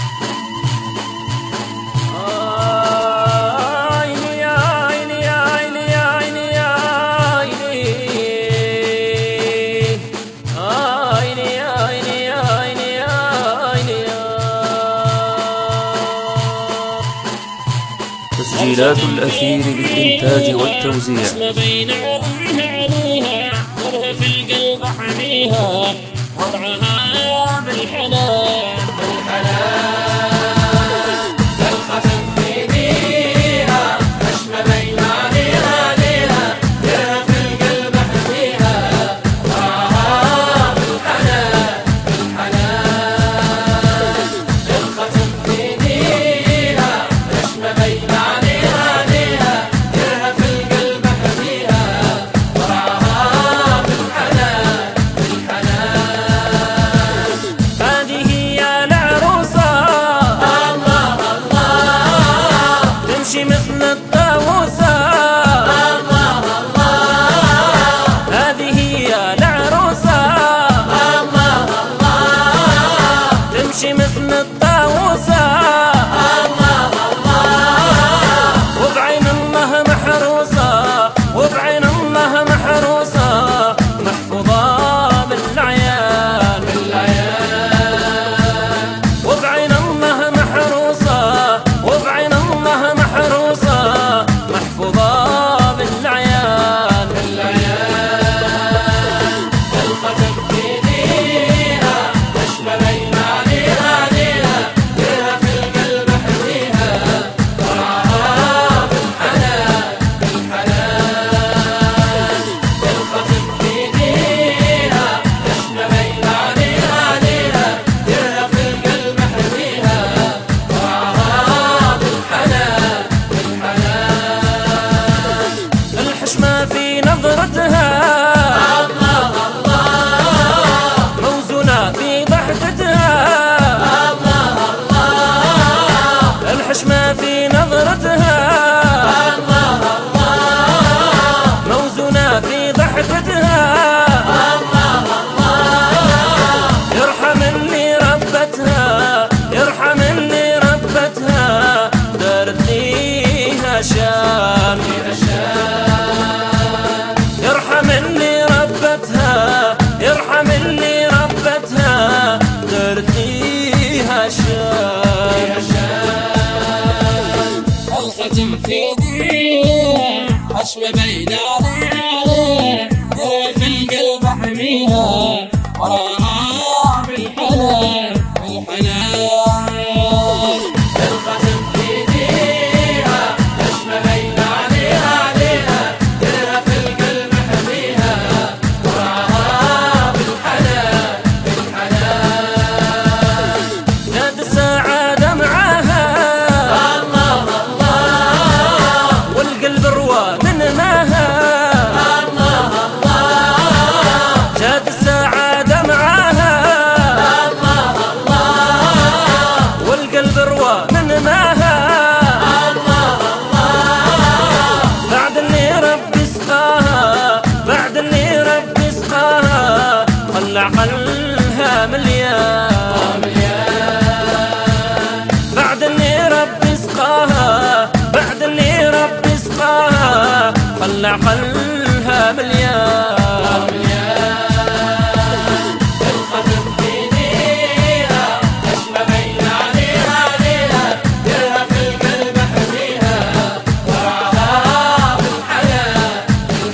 تسجيلات الأثير بالإنتاج والتوزيع. اسم بين عظمها عليها ورها في القلب حميها وضعها بالحنان الختم في ديها نشم بين عليها ليها ورها في القلب حميها وضعها بالحنان الختم في ديها نشم بين مثل الطاووسة. الله الله هذه هي العروسة. الله الله تمشي مثل الطاووسة. الله الله وبعين الله محروسة وبعين الله محروسة محفوظة بالعيان وبعين الله محروسة وبعين الله محروسة محفوظة بالعيان الختم في ديها نشم بين عليها ليها ورها في القلب حميها ورعاها بالحنان الختم في ديها نشم بين عليها ليها ورها في القلب حميها ورعاها بالحنان الحشمة في نظرتها. الله الله موزونة في ضحكتها. الله الله الحشمة في نظرتها. الله الله موزونة في ضحكتها. الله الله يرحم اللي ربتها يرحم اللي ربتها دارت ليها شان يرحم اللي ربتها يرحم اللي ربتها دارت ليها شان الختم في ديها حشم بين عليها في القلب حميها وراها بالحنان الختم في ديها حشم بين عليها ليها ورها في القلب حميها وراها بالحنان نادى السعادة معاها. الله الله والقلب روى من ماها. الله الله جاد السعادة معاها. الله الله والقلب روى من ماها. الله الله بعد اللي ربي سقاها بعد اللي ربي سقاها خلى عقلها مليان. بعد اللي ربي سقاها بعد اللي ربي سقاها خلى عقلها مليان. الختم في ديها نشم بين عليها ليها ورها في القلب حميها ورعاها بالحنان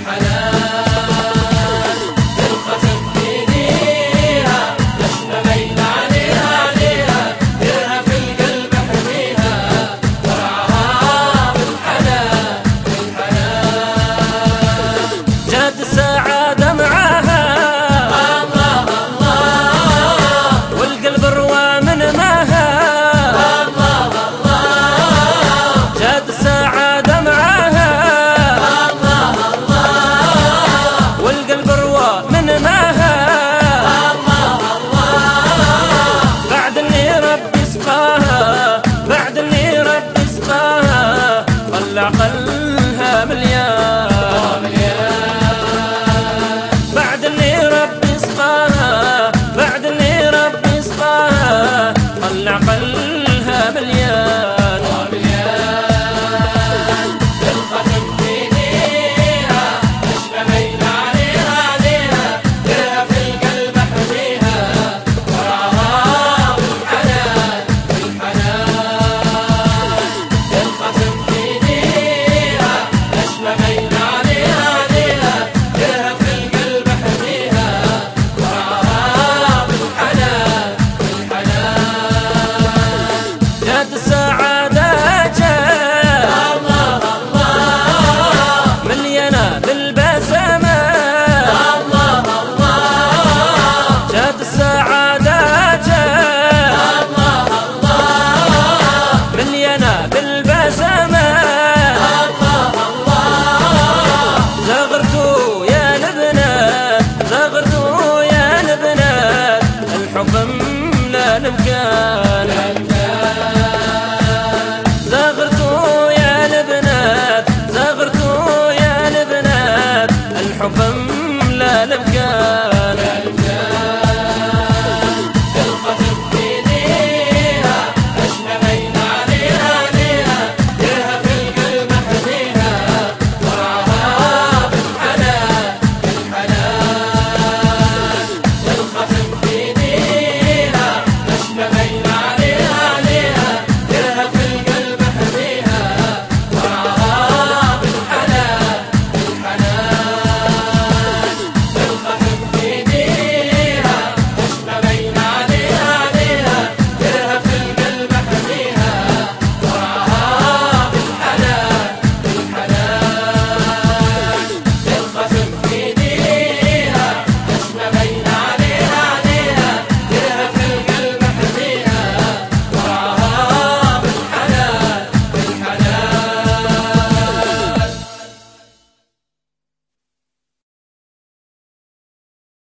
الختم في ديها نشم بين عليها ليها ورها في القلب حميها ورعاها بالحنان جاد السعادة معاها. الله الله والقلب روى من ماها. الله الله جاد السعادة معاها. الله الله والقلب روى من ماها. الله الله بعد اللي ربي سقاها بعد اللي ربي سقاها خلى عقلها مليان. بعد اللي ربي سقاها بعد اللي ربي سقاها خلى عقلها المليان.